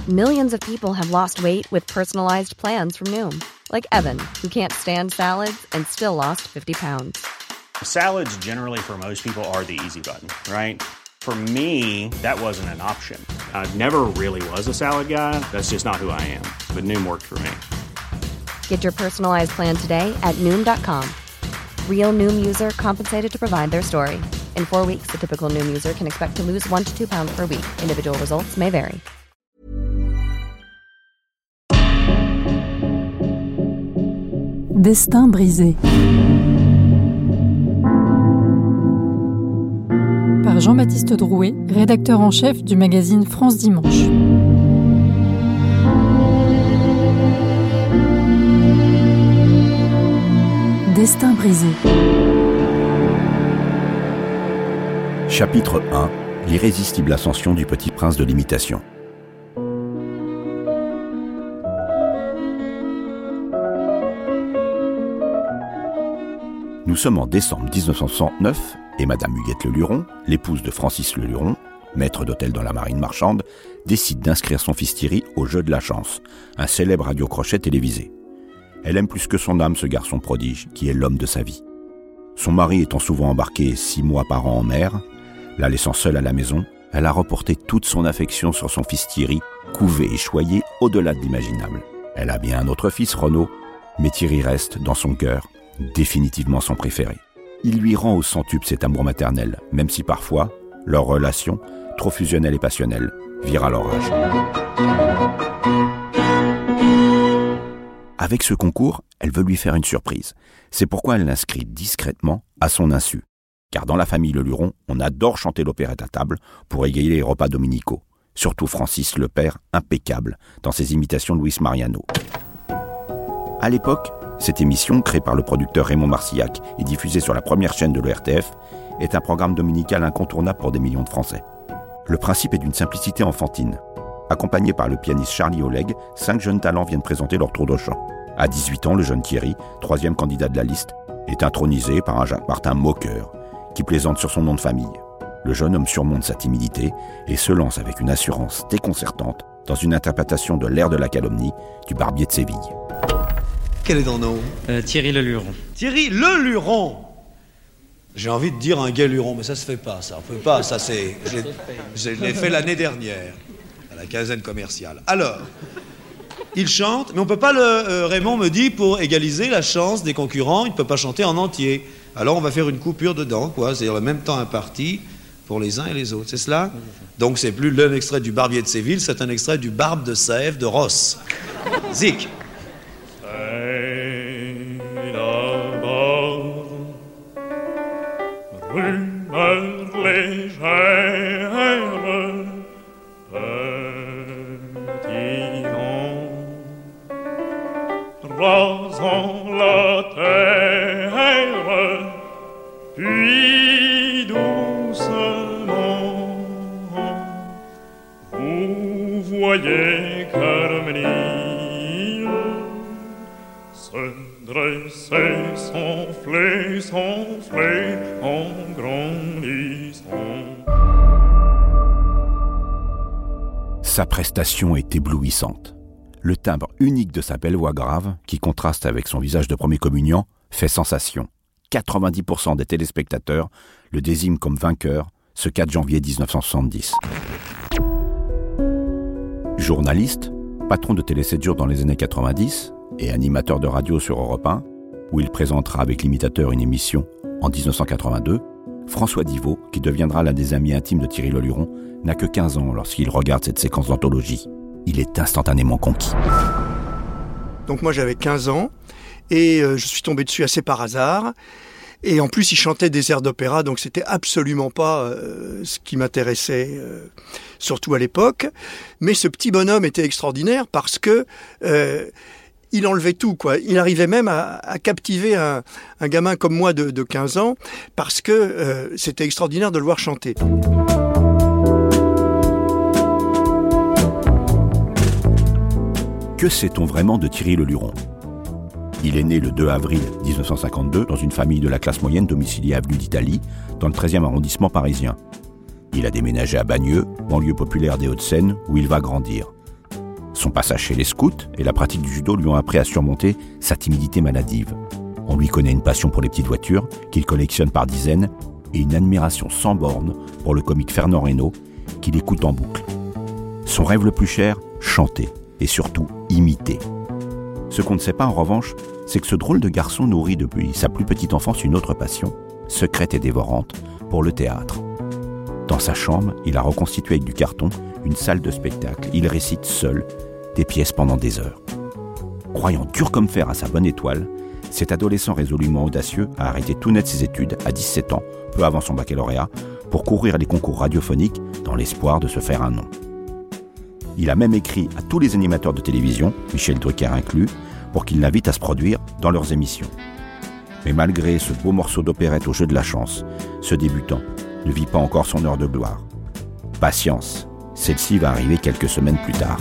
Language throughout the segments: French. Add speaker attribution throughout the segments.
Speaker 1: Millions of people have lost weight with personalized plans from Noom. Like Evan, who can't stand salads and still lost 50 pounds.
Speaker 2: Salads generally for most people are the easy button, right? For me, that wasn't an option. I never really was a salad guy. That's just not who I am. But Noom worked for me.
Speaker 1: Get your personalized plan today at Noom.com. Real Noom user compensated to provide their story. In 4 weeks, the typical Noom user can expect to lose 1 to 2 pounds per week. Individual results may vary.
Speaker 3: Destin brisé. Par Jean-Baptiste Drouet, rédacteur en chef du magazine France Dimanche. Destin brisé.
Speaker 4: Chapitre 1. L'irrésistible ascension du petit prince de l'imitation. Nous sommes en décembre 1969 et Madame Huguette Leluron, l'épouse de Francis Leluron, maître d'hôtel dans la marine marchande, décide d'inscrire son fils Thierry au Jeu de la chance, un célèbre radio-crochet télévisé. Elle aime plus que son âme ce garçon prodige, qui est l'homme de sa vie. Son mari étant souvent embarqué 6 mois par an en mer, la laissant seule à la maison, elle a reporté toute son affection sur son fils Thierry, couvé et choyé au-delà de l'imaginable. Elle a bien un autre fils, Renaud, mais Thierry reste, dans son cœur, définitivement son préféré. Il lui rend au centuple cet amour maternel, même si parfois, leur relation, trop fusionnelle et passionnelle, vire à l'orage. Avec ce concours, elle veut lui faire une surprise. C'est pourquoi elle l'inscrit discrètement à son insu. Car dans la famille Leluron, on adore chanter l'opérette à table pour égayer les repas dominicaux. Surtout Francis, le père, impeccable dans ses imitations de Luis Mariano. À l'époque, cette émission, créée par le producteur Raymond Marcillac et diffusée sur la première chaîne de l'ORTF, est un programme dominical incontournable pour des millions de Français. Le principe est d'une simplicité enfantine. Accompagné par le pianiste Charlie Oleg, 5 jeunes talents viennent présenter leur tour de chant. À 18 ans, le jeune Thierry, 3e candidat de la liste, est intronisé par un Jacques Martin moqueur, qui plaisante sur son nom de famille. Le jeune homme surmonte sa timidité et se lance avec une assurance déconcertante dans une interprétation de l'air de la calomnie du Barbier de Séville.
Speaker 5: Quel est ton nom ?
Speaker 6: Thierry Leluron.
Speaker 5: Thierry Leluron. J'ai envie de dire un gay luron, mais ça se fait pas, ça. On peut pas, ça c'est... Je l'ai fait l'année dernière, à la quinzaine commerciale. Alors, il chante, mais on peut pas Raymond me dit, pour égaliser la chance des concurrents, il ne peut pas chanter en entier. Alors on va faire une coupure dedans, quoi. C'est-à-dire le même temps imparti pour les uns et les autres, c'est cela ? Donc c'est plus un extrait du Barbier de Séville, c'est un extrait du Barbe de Sèvres de Ross. Zik.
Speaker 7: Rumeur légère, petit vent, rasant la terre, puis doucement, vous voyez Carmenille se dresser, s'enfler, en grandissant.
Speaker 4: Sa prestation est éblouissante. Le timbre unique de sa belle voix grave, qui contraste avec son visage de premier communiant, fait sensation. 90% des téléspectateurs le désignent comme vainqueur ce 4 janvier 1970. Journaliste, patron de Télé 7 jours dans les années 90 et animateur de radio sur Europe 1, où il présentera avec l'imitateur une émission en 1982, François Divot, qui deviendra l'un des amis intimes de Thierry Leluron, n'a que 15 ans lorsqu'il regarde cette séquence d'anthologie. Il est instantanément conquis.
Speaker 8: Donc moi j'avais 15 ans et je suis tombé dessus assez par hasard. Et en plus il chantait des airs d'opéra, donc c'était absolument pas ce qui m'intéressait, surtout à l'époque. Mais ce petit bonhomme était extraordinaire parce que... il enlevait tout, quoi. Il arrivait même à captiver un gamin comme moi de 15 ans parce que c'était extraordinaire de le voir chanter.
Speaker 4: Que sait-on vraiment de Thierry Leluron ? Il est né le 2 avril 1952 dans une famille de la classe moyenne domiciliée avenue d'Italie, dans le 13e arrondissement parisien. Il a déménagé à Bagneux, banlieue populaire des Hauts-de-Seine, où il va grandir. Son passage chez les scouts et la pratique du judo lui ont appris à surmonter sa timidité maladive. On lui connaît une passion pour les petites voitures, qu'il collectionne par dizaines, et une admiration sans borne pour le comique Fernand Reynaud, qu'il écoute en boucle. Son rêve le plus cher, chanter, et surtout imiter. Ce qu'on ne sait pas en revanche, c'est que ce drôle de garçon nourrit depuis sa plus petite enfance une autre passion, secrète et dévorante, pour le théâtre. Dans sa chambre, il a reconstitué avec du carton une salle de spectacle. Il récite seul des pièces pendant des heures. Croyant dur comme fer à sa bonne étoile, cet adolescent résolument audacieux a arrêté tout net ses études à 17 ans, peu avant son baccalauréat, pour courir les concours radiophoniques dans l'espoir de se faire un nom. Il a même écrit à tous les animateurs de télévision, Michel Drucker inclus, pour qu'ils l'invitent à se produire dans leurs émissions. Mais malgré ce beau morceau d'opérette au jeu de la chance, ce débutant ne vit pas encore son heure de gloire. Patience, celle-ci va arriver quelques semaines plus tard.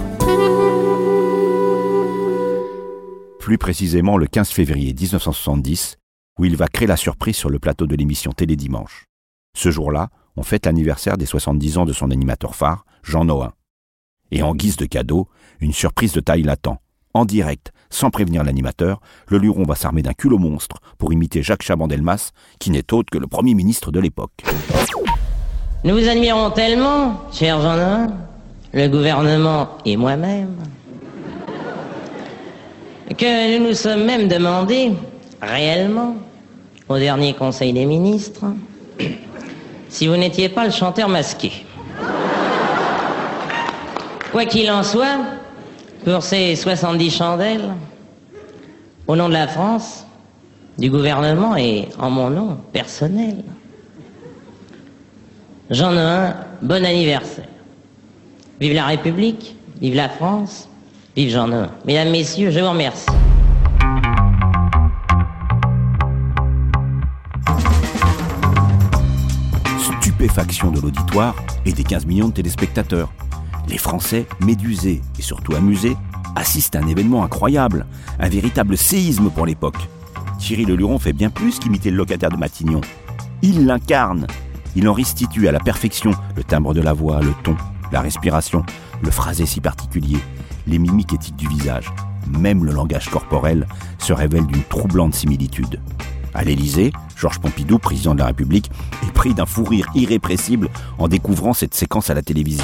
Speaker 4: Plus précisément le 15 février 1970, où il va créer la surprise sur le plateau de l'émission Télédimanche. Ce jour-là, on fête l'anniversaire des 70 ans de son animateur phare, Jean Nohain. Et en guise de cadeau, une surprise de taille l'attend. En direct, sans prévenir l'animateur, le Luron va s'armer d'un culot monstre pour imiter Jacques Chaban-Delmas, qui n'est autre que le Premier ministre de l'époque.
Speaker 6: Nous vous admirons tellement, cher Jean Nohain, le gouvernement et moi-même, que nous nous sommes même demandé, réellement, au dernier Conseil des ministres, si vous n'étiez pas le chanteur masqué. Quoi qu'il en soit, pour ces 70 chandelles, au nom de la France, du gouvernement et en mon nom personnel, Jean Nohain, bon anniversaire. Vive la République, vive la France, vive Jean Nohain. Mesdames, Messieurs, je vous remercie.
Speaker 4: Stupéfaction de l'auditoire et des 15 millions de téléspectateurs. Les Français, médusés et surtout amusés, assistent à un événement incroyable, un véritable séisme pour l'époque. Thierry Le Luron fait bien plus qu'imiter le locataire de Matignon. Il l'incarne. Il en restitue à la perfection le timbre de la voix, le ton, la respiration, le phrasé si particulier, les mimiques éthiques du visage. Même le langage corporel se révèle d'une troublante similitude. À l'Élysée, Georges Pompidou, président de la République, est pris d'un fou rire irrépressible en découvrant cette séquence à la télévision.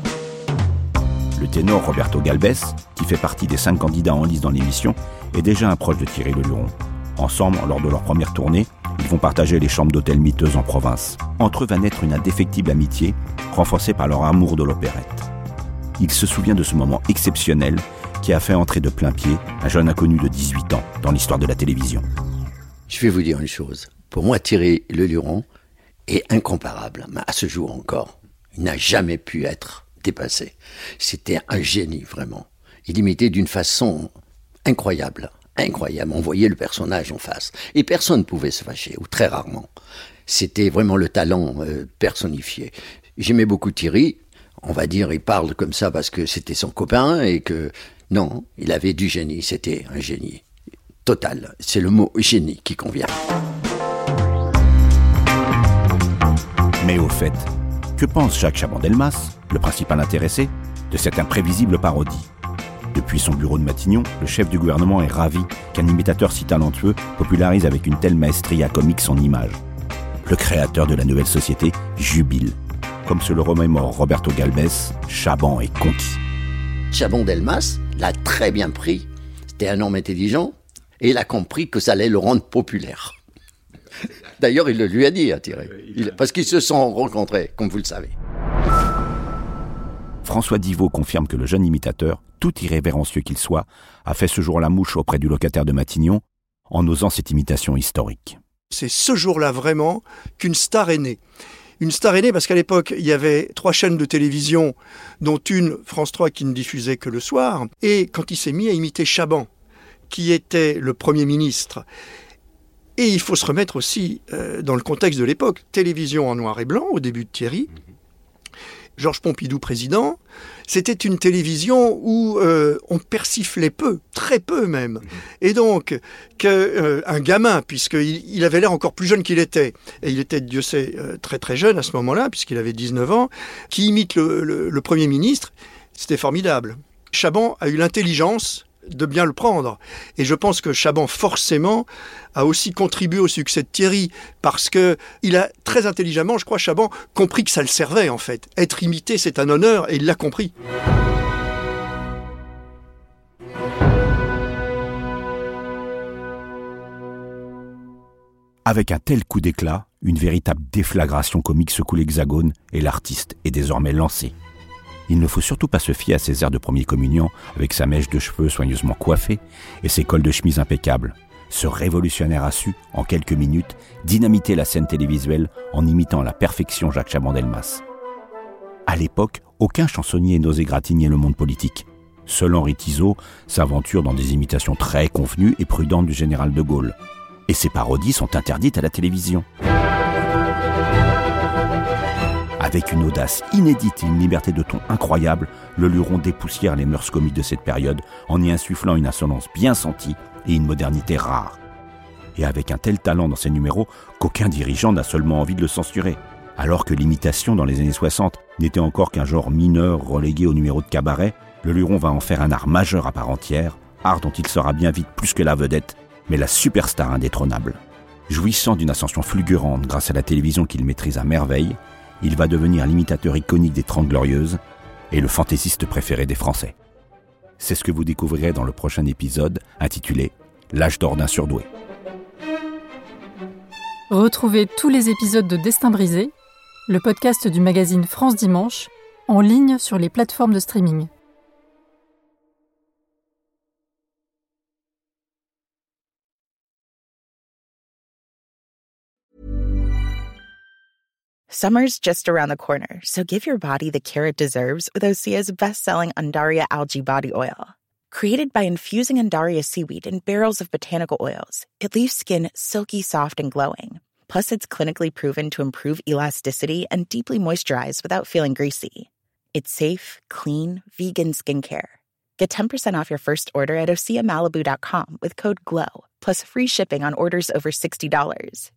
Speaker 4: Le ténor Roberto Galbès, qui fait partie des 5 candidats en lice dans l'émission, est déjà un proche de Thierry Le Luron. Ensemble, lors de leur première tournée, ils vont partager les chambres d'hôtel miteuses en province. Entre eux va naître une indéfectible amitié, renforcée par leur amour de l'opérette. Il se souvient de ce moment exceptionnel qui a fait entrer de plein pied un jeune inconnu de 18 ans dans l'histoire de la télévision.
Speaker 9: Je vais vous dire une chose. Pour moi, Thierry Le Luron est incomparable, mais à ce jour encore. Il n'a jamais pu être dépassé. C'était un génie, vraiment. Il imitait d'une façon incroyable. Incroyable. On voyait le personnage en face. Et personne ne pouvait se fâcher, ou très rarement. C'était vraiment le talent personnifié. J'aimais beaucoup Thierry. On va dire, il parle comme ça parce que c'était son copain et que... Non, il avait du génie. C'était un génie total. C'est le mot génie qui convient.
Speaker 4: Mais au fait, que pense Jacques Chaban-Delmas, le principal intéressé, de cette imprévisible parodie ? Depuis son bureau de Matignon, le chef du gouvernement est ravi qu'un imitateur si talentueux popularise avec une telle maestria comique son image. Le créateur de la nouvelle société jubile. Comme se le remémore Roberto Galbès, Chaban est conquis.
Speaker 9: Chaban-Delmas l'a très bien pris. C'était un homme intelligent et il a compris que ça allait le rendre populaire. D'ailleurs, il le lui a dit à Thierry, parce qu'ils se sont rencontrés, comme vous le savez.
Speaker 4: François Divot confirme que le jeune imitateur, tout irrévérencieux qu'il soit, a fait ce jour la mouche auprès du locataire de Matignon en osant cette imitation historique.
Speaker 8: C'est ce jour-là vraiment qu'une star est née. Une star est née parce qu'à l'époque, il y avait 3 chaînes de télévision, dont une, France 3, qui ne diffusait que le soir. Et quand il s'est mis à imiter Chaban, qui était le Premier ministre, et il faut se remettre aussi dans le contexte de l'époque, télévision en noir et blanc au début de Thierry, Georges Pompidou président, c'était une télévision où on persiflait peu, très peu même. Et donc, un gamin, puisqu'il avait l'air encore plus jeune qu'il était, et il était, Dieu sait, très très jeune à ce moment-là, puisqu'il avait 19 ans, qui imite le Premier ministre, c'était formidable. Chabans a eu l'intelligence de bien le prendre. Et je pense que Chabans, forcément, a aussi contribué au succès de Thierry, parce que il a très intelligemment, je crois, Chabans, compris que ça le servait, en fait. Être imité, c'est un honneur, et il l'a compris.
Speaker 4: Avec un tel coup d'éclat, une véritable déflagration comique secoue l'Hexagone et l'artiste est désormais lancé. Il ne faut surtout pas se fier à ses airs de premier communiant avec sa mèche de cheveux soigneusement coiffée et ses cols de chemise impeccables. Ce révolutionnaire a su, en quelques minutes, dynamiter la scène télévisuelle en imitant à la perfection Jacques Chaban-Delmas. À l'époque, aucun chansonnier n'osait gratigner le monde politique. Seul Henri Tizot s'aventure dans des imitations très convenues et prudentes du général de Gaulle. Et ses parodies sont interdites à la télévision. Avec une audace inédite et une liberté de ton incroyable, le Luron dépoussière les mœurs comiques de cette période en y insufflant une insolence bien sentie et une modernité rare. Et avec un tel talent dans ses numéros qu'aucun dirigeant n'a seulement envie de le censurer. Alors que l'imitation dans les années 60 n'était encore qu'un genre mineur relégué au numéro de cabaret, le Luron va en faire un art majeur à part entière, art dont il sera bien vite plus que la vedette, mais la superstar indétrônable. Jouissant d'une ascension fulgurante grâce à la télévision qu'il maîtrise à merveille, il va devenir l'imitateur iconique des 30 Glorieuses et le fantaisiste préféré des Français. C'est ce que vous découvrirez dans le prochain épisode intitulé « L'âge d'or d'un surdoué ».
Speaker 3: Retrouvez tous les épisodes de Destin brisé, le podcast du magazine France Dimanche, en ligne sur les plateformes de streaming.
Speaker 10: Summer's just around the corner, so give your body the care it deserves with Osea's best-selling Undaria Algae Body Oil. Created by infusing Undaria seaweed in barrels of botanical oils, it leaves skin silky, soft, and glowing. Plus, it's clinically proven to improve elasticity and deeply moisturize without feeling greasy. It's safe, clean, vegan skincare. Get 10% off your first order at OseaMalibu.com with code GLOW, plus free shipping on orders over $60.